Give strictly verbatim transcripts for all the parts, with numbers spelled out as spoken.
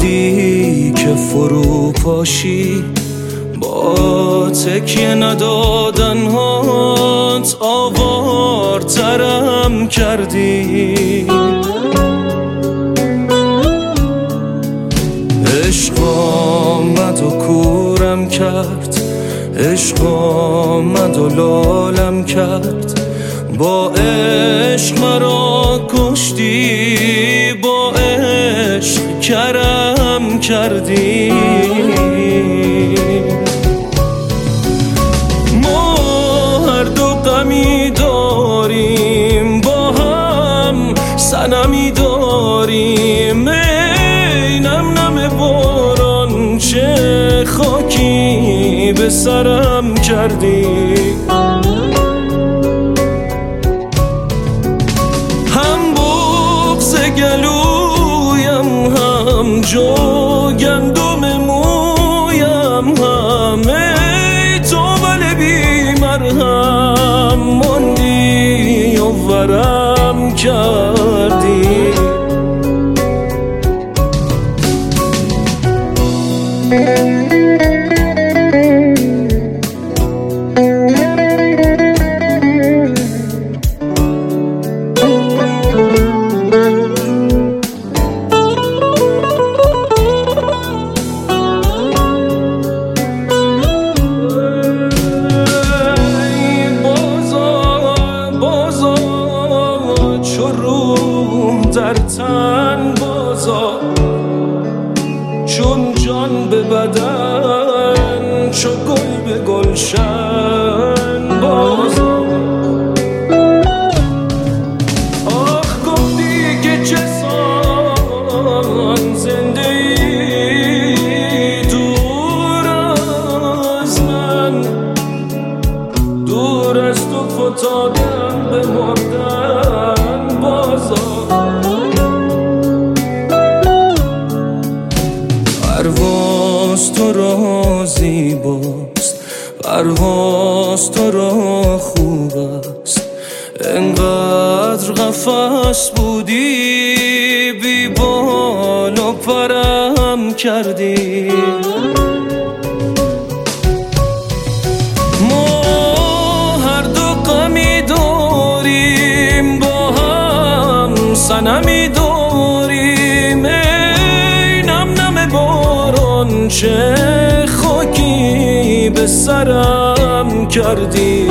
بودی که فرو پاشی، با تکیه ندادن هات آوارترم کردی. عشق آمد و کورم کرد، عشق آمد و لالم کرد، با عشق مرا کشتی، با عشق کرم کردی. ما هر دو غمی داریم، با هم صنمی داریم. ای نم نم باران چه خاکی به سرم کردی. هم بغض گلویم، هم جو گندم مویم، همه تو ولی بی مرهم ماندی و ورم کردی. در تن بازا چون جان به بدن، چو گل به گلشن بازا. آخ گفتی که چه سان زنده ای دور از من، دور از تو فتادم به مردن بازا. پرواز تو را زیباست، پرواز تو را خوب است، انقدر قفس بودی بی بال و پرم کردی. ما هر دو غمی داریم، با هم صنمی داریم. چه خاکی به سرم کردی.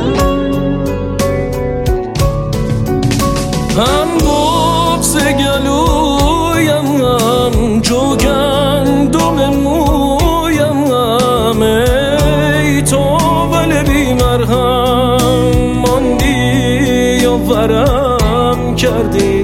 هم بغض گلویم، هم جو گندم مویم، هم ای تو ولی بی مرهم ماندی و ورم کردی.